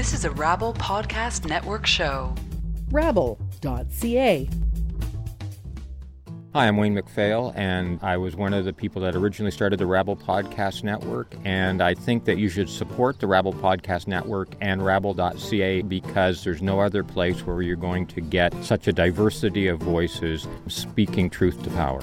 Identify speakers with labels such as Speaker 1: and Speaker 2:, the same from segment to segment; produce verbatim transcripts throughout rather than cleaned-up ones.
Speaker 1: This is a Rabble Podcast Network show.
Speaker 2: rabble dot c a.
Speaker 3: Hi, I'm Wayne MacPhail, and I was one of the people that originally started the Rabble Podcast Network, and I think that you should support the Rabble Podcast Network and rabble dot c a because there's no other place where you're going to get such a diversity of voices speaking truth to power.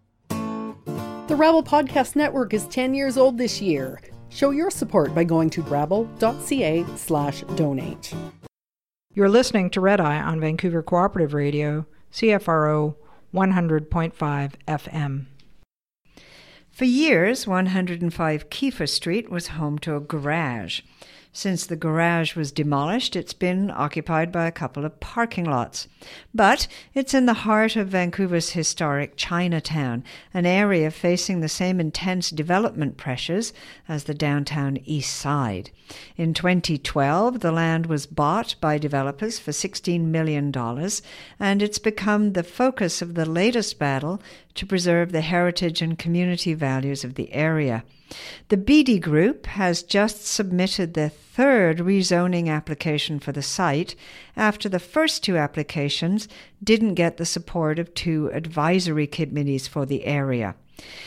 Speaker 2: The Rabble Podcast Network is ten years old this year. Show your support by going to rabble dot c a slash donate.
Speaker 4: You're listening to Red Eye on Vancouver Cooperative Radio, C F R O one hundred point five F M.
Speaker 5: For years, one hundred five Kiefer Street was home to a garage. Since the garage was demolished, it's been occupied by a couple of parking lots. But it's in the heart of Vancouver's historic Chinatown, an area facing the same intense development pressures as the downtown east side. In twenty twelve, the land was bought by developers for sixteen million dollars, and it's become the focus of the latest battle to preserve the heritage and community values of the area. The Beatty Group has just submitted their third rezoning application for the site after the first two applications didn't get the support of two advisory committees for the area.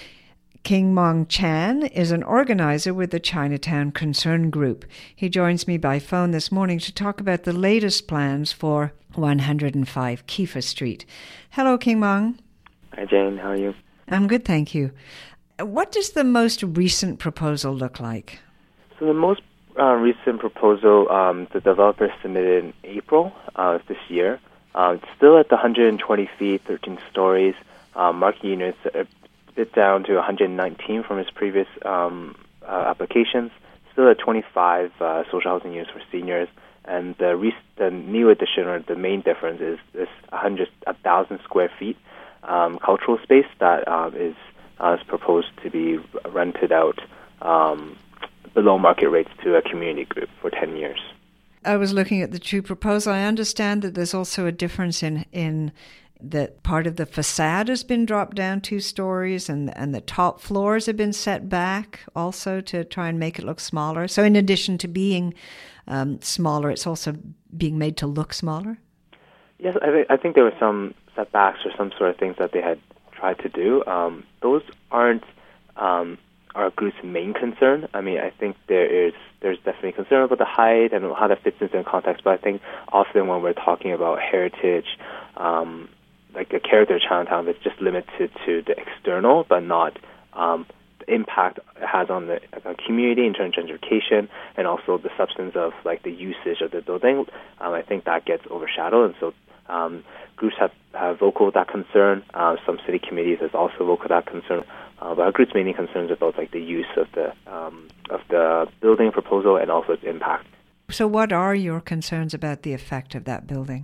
Speaker 5: King Mong Chan is an organizer with the Chinatown Concern Group. He joins me by phone this morning to talk about the latest plans for one hundred five Kiefer Street. Hello, King Mong.
Speaker 6: Hi, Jane. How are you?
Speaker 5: I'm good, thank you. What does the most recent proposal look like?
Speaker 6: So the most uh, recent proposal, um, the developer submitted in April uh, of this year. Uh, it's still at the one hundred twenty feet, thirteen stories. Uh, market units a bit down to one hundred nineteen from its previous um, uh, applications. Still at twenty-five uh, social housing units for seniors. And the, re- the new addition, or the main difference, is this one hundred, one thousand square feet um, cultural space that um, is Uh, is proposed to be rented out um, below market rates to a community group for ten years.
Speaker 5: I was looking at the two proposals. I understand that there's also a difference in, in that part of the facade has been dropped down two stories and, and the top floors have been set back also to try and make it look smaller. So in addition to being um, smaller, it's also being made to look smaller?
Speaker 6: Yes, I, th- I think there were some setbacks or some sort of things that they had tried to do. Um, those aren't um, our group's main concern. I mean, I think there is there's definitely concern about the height and how that fits into the context, but I think often when we're talking about heritage, um, like the character of Chinatown, it's just limited to the external, but not um, the impact it has on the uh, community in terms of gentrification and also the substance of like the usage of the building. Um, I think that gets overshadowed, and so Um, groups have, have vocal that concern. Uh, some city committees has also vocal that concern. Uh, but our group's mainly concerns about like the use of the um, of the building proposal and also its impact.
Speaker 5: So, what are your concerns about the effect of that building?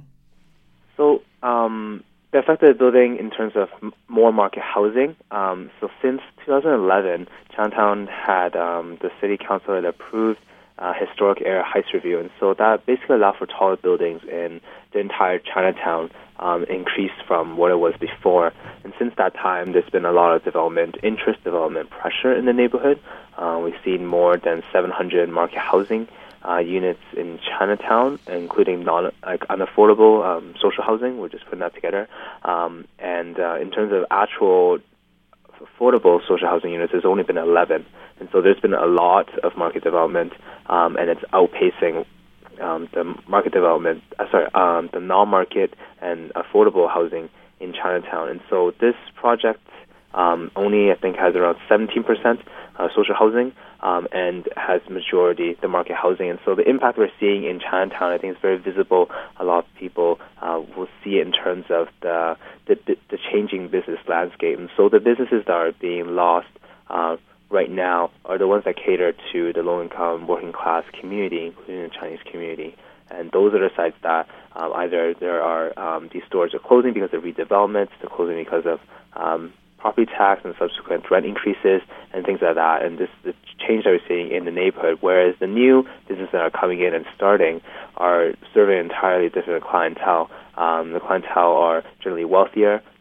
Speaker 6: So, um, the effect of the building in terms of m- more market housing. Um, so, since two thousand eleven, Chinatown had um, the city council had approved Uh, historic area heights review, and so that basically allowed for taller buildings in the entire Chinatown um, increased from what it was before. And since that time, there's been a lot of development interest, development pressure in the neighborhood. Uh, we've seen more than seven hundred market housing uh, units in Chinatown, including non like unaffordable um, social housing. We're just putting that together. Um, and uh, in terms of actual affordable social housing units, there's only been eleven. And so there's been a lot of market development, um, and it's outpacing um, the market development, uh, sorry, um, the non-market and affordable housing in Chinatown. And so this project um, only, I think, has around seventeen percent uh, social housing um, and has majority the market housing. And so the impact we're seeing in Chinatown, I think, is very visible. A lot of people uh, will see it in terms of the, the, the changing business landscape. And so the businesses that are being lost uh, right now are the ones that cater to the low-income, working-class community, including the Chinese community. And those are the sites that um, either there are um, these stores are closing because of redevelopment, they're closing because of um, property tax and subsequent rent increases and things like that. And this the change that we're seeing in the neighborhood, whereas the new businesses that are coming in and starting are serving an entirely different clientele. Um, the clientele are generally wealthier,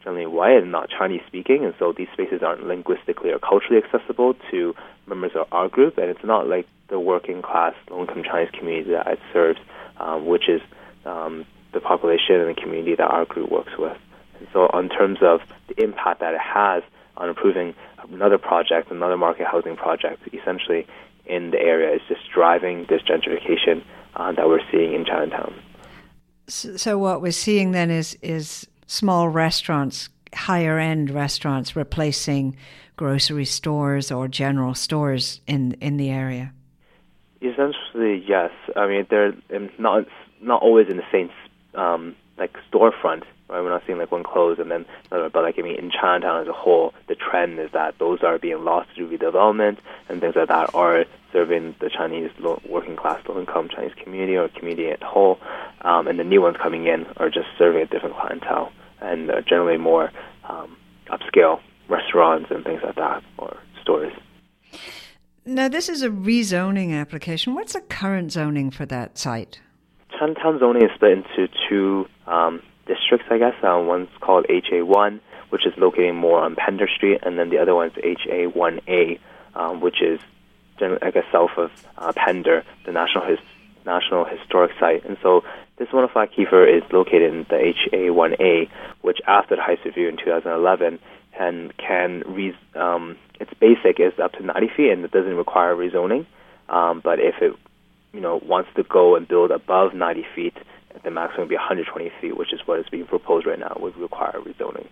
Speaker 6: generally white and not Chinese-speaking, and so these spaces aren't linguistically or culturally accessible to members of our group, and it's not like the working-class, low-income Chinese community that it serves, um, which is um, the population and the community that our group works with. And so in terms of the impact that it has on improving another project, another market housing project, essentially in the area, is just driving this gentrification uh, that we're seeing in Chinatown.
Speaker 5: So, so what we're seeing then is is small restaurants, higher-end restaurants, replacing grocery stores or general stores in in the area.
Speaker 6: Essentially, yes. I mean, they're not not always in the same um, like storefront. Right? We're not seeing like one close and then another. But like I mean, in Chinatown as a whole, the trend is that those are being lost through redevelopment, and things like that are serving the Chinese low, working class, low income Chinese community or community at whole. Um, and the new ones coming in are just serving a different clientele, and uh, generally more um, upscale restaurants and things like that, or stores.
Speaker 5: Now, this is a rezoning application. What's the current zoning for that site?
Speaker 6: Chinatown zoning is split into two um, districts, I guess. Uh, one's called H A one, which is located more on Pender Street, and then the other one's H A one A, um, which is, I guess, south of uh, Pender, the National His- National Historic Site. And so this one oh five Kiefer is located in the H A one A, which after the Heist Review in two thousand eleven, and can, re- um, its basic is up to ninety feet, and it doesn't require rezoning. Um, but if it, you know, wants to go and build above ninety feet, the maximum would be one hundred twenty feet, which is what is being proposed right now, would require rezoning.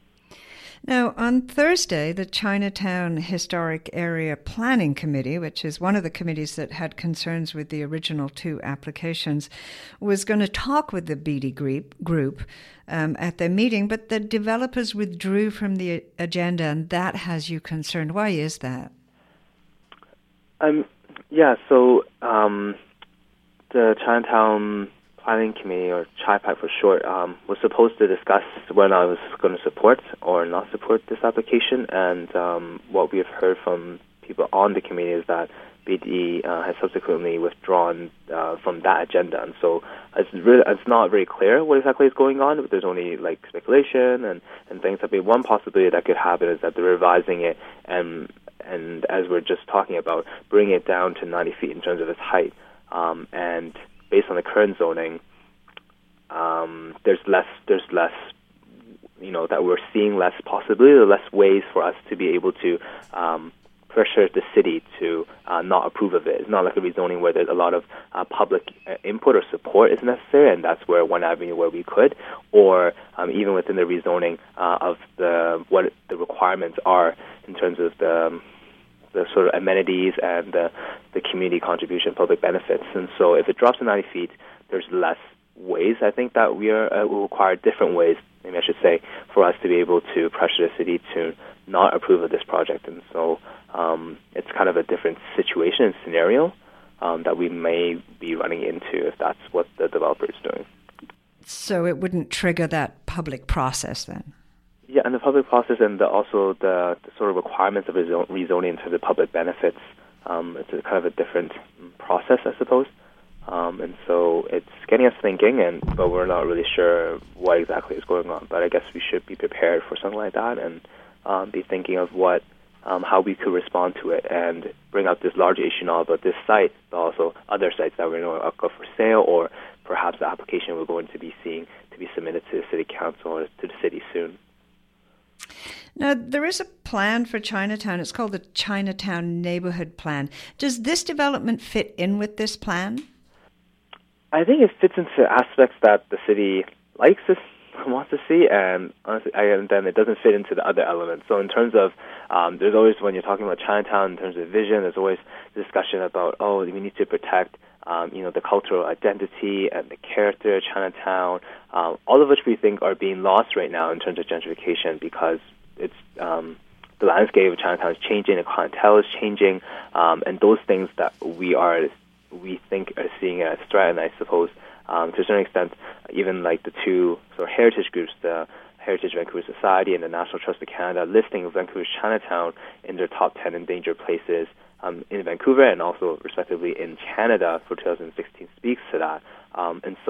Speaker 5: Now, on Thursday, the Chinatown Historic Area Planning Committee, which is one of the committees that had concerns with the original two applications, was going to talk with the B D group, group um, at their meeting, but the developers withdrew from the agenda, and that has you concerned. Why is that?
Speaker 6: Um, yeah, so um, the Chinatown Planning Committee, or CHIPAC for short, um, was supposed to discuss whether I was going to support or not support this application, and um, what we have heard from people on the committee is that B D uh, has subsequently withdrawn uh, from that agenda, and so it's really, it's not very clear what exactly is going on, but there's only like speculation and, and things. I mean, one possibility that could happen is that they're revising it, and and as we're just talking about, bringing it down to ninety feet in terms of its height, um, and based on the current zoning, um, there's less, there's less, you know, that we're seeing less possibility, or less ways for us to be able to um, pressure the city to uh, not approve of it. It's not like a rezoning where there's a lot of uh, public input or support is necessary, and that's where one avenue where we could, or um, even within the rezoning uh, of the what the requirements are in terms of the um, the sort of amenities and the, the community contribution, public benefits. And so if it drops to ninety feet, there's less ways, I think, that we are uh, will require different ways, maybe I should say, for us to be able to pressure the city to not approve of this project. And so um, it's kind of a different situation and scenario um, that we may be running into if that's what the developer is doing.
Speaker 5: So it wouldn't trigger that public process then?
Speaker 6: Yeah, and the public process, and the, also the, the sort of requirements of rezoning in terms of public benefits, um, it's a kind of a different process, I suppose. Um, and so it's getting us thinking, and but we're not really sure what exactly is going on. But I guess we should be prepared for something like that, and um, be thinking of what, um, how we could respond to it, and bring up this larger issue not about this site, but also other sites that we're going to go for sale, or perhaps the application we're going to be seeing to be submitted to the city council or to the city soon.
Speaker 5: Now, there is a plan for Chinatown. It's called the Chinatown Neighborhood Plan. Does this development fit in with this plan?
Speaker 6: I think it fits into aspects that the city likes to, wants to see, and honestly, and then it doesn't fit into the other elements. So in terms of, um, there's always, when you're talking about Chinatown in terms of vision, there's always discussion about, oh, we need to protect Um, you know, the cultural identity and the character of Chinatown, um, all of which we think are being lost right now in terms of gentrification, because it's um, the landscape of Chinatown is changing, the clientele is changing, um, and those things that we are, we think are seeing as a threat. And I suppose, um, to a certain extent, even like the two sort of heritage groups, the Heritage Vancouver Society and the National Trust of Canada, listing Vancouver's Chinatown in their top ten endangered places Um, in Vancouver and also respectively in Canada for two thousand sixteen speaks to that. Um, and so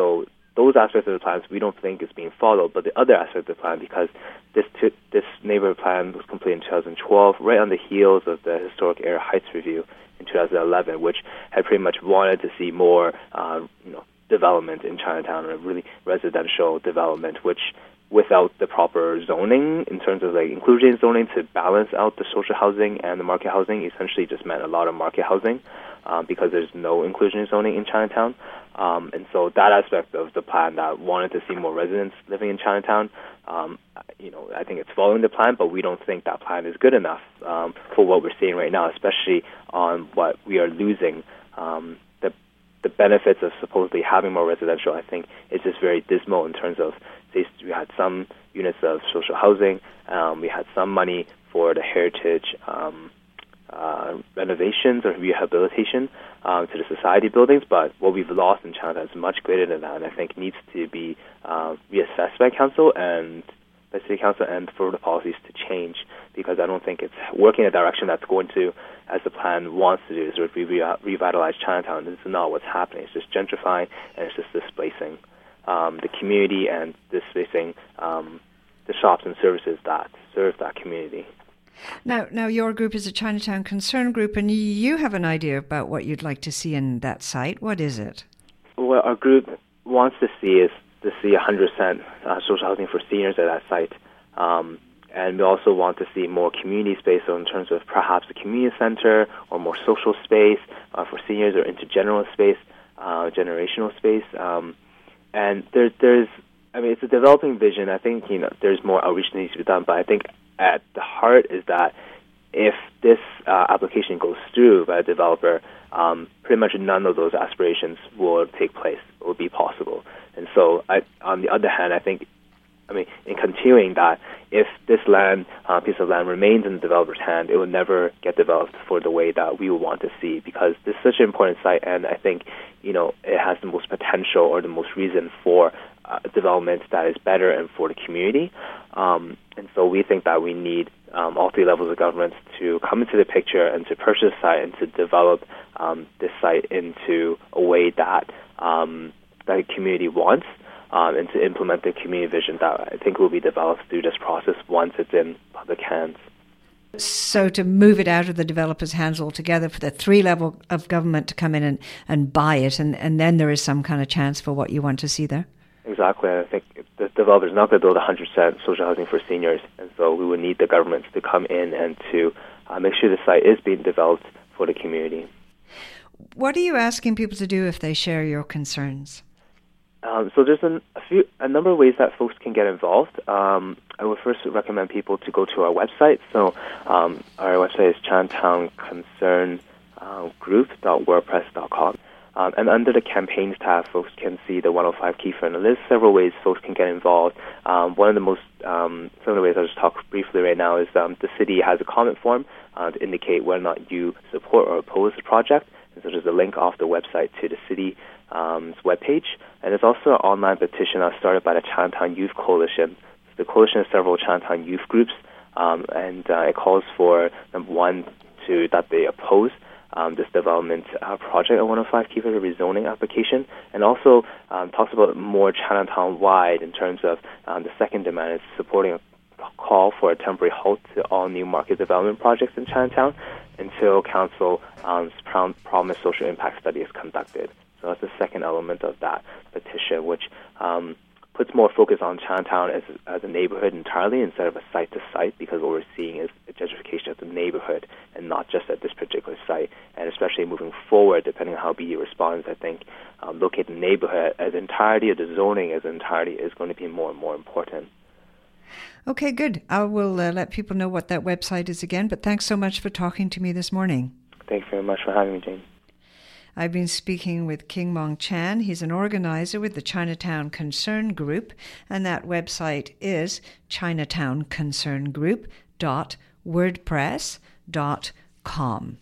Speaker 6: those aspects of the plans we don't think is being followed, but the other aspect of the plan, because this t- this neighborhood plan was completed in two thousand twelve, right on the heels of the Historic Area Heights Review in two thousand eleven, which had pretty much wanted to see more, uh, you know, development in Chinatown, and really residential development, which without the proper zoning in terms of like inclusion zoning to balance out the social housing and the market housing, essentially just meant a lot of market housing um, because there's no inclusionary zoning in Chinatown. Um, and so that aspect of the plan that wanted to see more residents living in Chinatown, um, you know, I think it's following the plan, but we don't think that plan is good enough um, for what we're seeing right now, especially on what we are losing. Um, the the benefits of supposedly having more residential, I think, is just very dismal in terms of, say, we had some units of social housing, um, we had some money for the heritage um, uh, renovations or rehabilitation uh, to the society buildings, but what we've lost in Chinatown is much greater than that, and I think needs to be uh, reassessed by council and by city council and for the policies to change, because I don't think it's working in a direction that's going to, as the plan wants to do, is re- re- revitalize Chinatown. This is not what's happening. It's just gentrifying and it's just displacing um, the community and displacing um, the shops and services that serve that community.
Speaker 5: Now, now, your group is a Chinatown Concern Group, and you have an idea about what you'd like to see in that site. What is it?
Speaker 6: What our group wants to see is to see one hundred percent uh, social housing for seniors at that site. Um, and we also want to see more community space, so in terms of perhaps a community center or more social space uh, for seniors, or intergenerational space, uh, generational space. Um, and there, there's, I mean, it's a developing vision. I think, you know, there's more outreach that needs to be done, but I think at the heart is that if this uh, application goes through by a developer, um, pretty much none of those aspirations will take place, will be possible. And so, I, on the other hand, I think, I mean, in continuing that, if this land, uh, piece of land remains in the developer's hand, it will never get developed for the way that we would want to see, because this is such an important site, and I think, you know, it has the most potential or the most reason for uh, development that is better and for the community. Um, and so we think that we need um, all three levels of government to come into the picture and to purchase the site and to develop um, this site into a way that um, that the community wants, um, and to implement the community vision that I think will be developed through this process once it's in public hands.
Speaker 5: So to move it out of the developer's hands altogether, for the three level of government to come in and, and buy it, and, and then there is some kind of chance for what you want to see there?
Speaker 6: Exactly. I think the developer is not going to build one hundred percent social housing for seniors, and so we would need the government to come in and to uh, make sure the site is being developed for the community.
Speaker 5: What are you asking people to do if they share your concerns?
Speaker 6: Um, so there's an, a few, a number of ways that folks can get involved. Um, I would first recommend people to go to our website. So um, our website is chinatown concern group dot wordpress dot com. Um, and under the campaigns tab, folks can see the one oh five Kiefer, and there's several ways folks can get involved. Um, one of the most, um, some of the ways I'll just talk briefly right now is um, the city has a comment form uh, to indicate whether or not you support or oppose the project. And so there's a link off the website to the city's um, webpage. And there's also an online petition uh, started by the Chinatown Youth Coalition. So the coalition has several Chinatown youth groups, um, and uh, it calls for, number one, to that they oppose Um, this development uh, project at one oh five Kiefer, the rezoning application, and also um, talks about more Chinatown-wide in terms of um, the second demand is supporting a call for a temporary halt to all new market development projects in Chinatown until council um, prom- promised social impact study is conducted. So that's the second element of that petition, which um, puts more focus on Chinatown as, as a neighborhood entirely instead of a site-to-site, because what we're seeing is a gentrification of the neighborhood and not just at this particular site. And especially moving forward, depending on how B D responds, I think um, locating the neighborhood as entirety or the zoning as entirety is going to be more and more important.
Speaker 5: Okay, good. I will uh, let people know what that website is again, but thanks so much for talking to me this morning.
Speaker 6: Thanks very much for having me, Jane.
Speaker 5: I've been speaking with King Mong Chan. He's an organizer with the Chinatown Concern Group, and that website is chinatown concern group dot wordpress dot com.